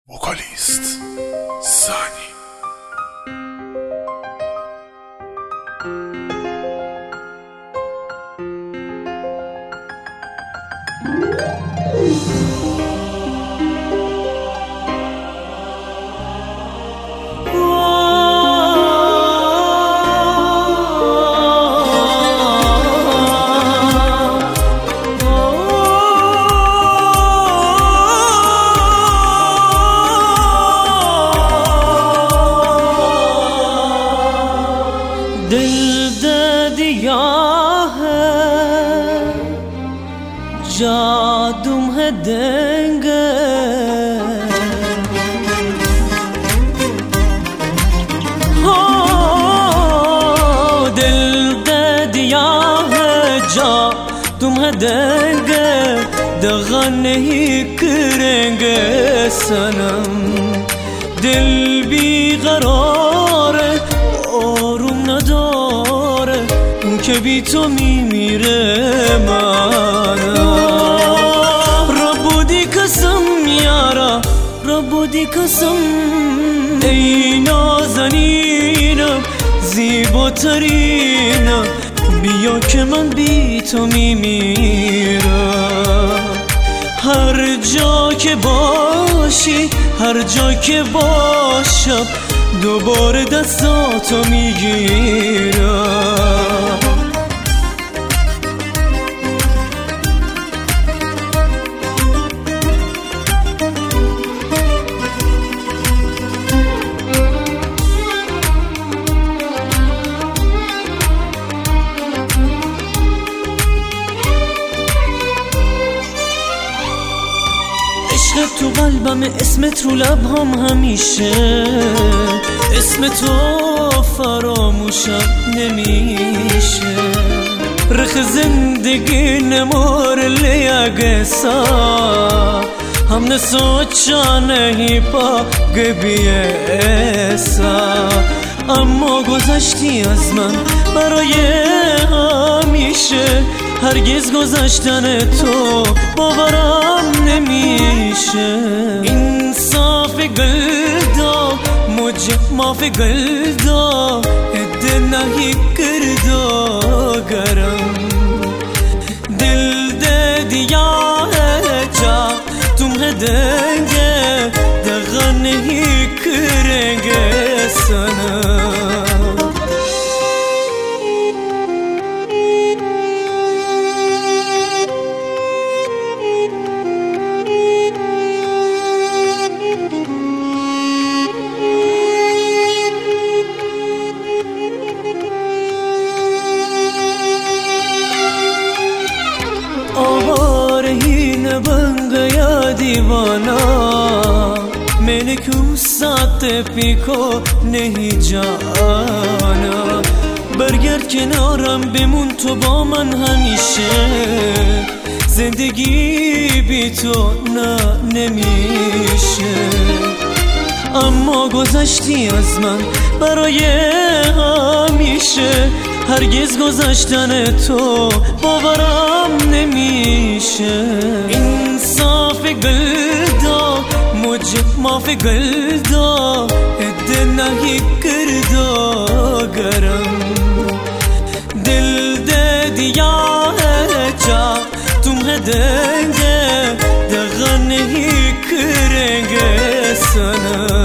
وکالیست سانی. दिल दे दिया है जा तुम्हें देंगे, हो दिल दे दिया है जा तुम्हें देंगे, दगा नहीं करेंगे सनम। दिल भी قرار آروم نداره اون که بی تو میمیره منم. ربودی قسم یارا ربودی قسم، ای نازنینم زیباترینم، بیا که من بی تو میمیرم. هر جا که باشی هر جا که باشم دوباره دستاتو میگیرم. عشق تو قلبم، اسمت رو لبهام همیشه، اسم تو فراموشم نمیشه. رخ زندگی نمار لیاگه سا हमने सोचा नहीं पागे ऐसा. اما گذشتی از من برای همیشه، هرگز گذشتن تو باورم نمیشه. انصاف گلدا مجھے معاف گلدا اد نہیں کردا گرم. دل دے دیا ہے جا تمہیں دیں گے، دغا نہیں کریں گے سنم. और ही न बन गया दीवाना, मैंने क्यों साथ पी को नहीं जाना. برگرد کنارم بمون تو با من همیشه، زندگی بی تو نه نمیشه. اما گذشتی از من برای همیشه، هرگز گذشتن تو باورم نمیشه. انصاف گلدا مجھے معاف گلدا اد نہیں کردا گرم. دل دے دیا ہے جا تمہیں دیں گے، دغا نہیں کریں گے سنم.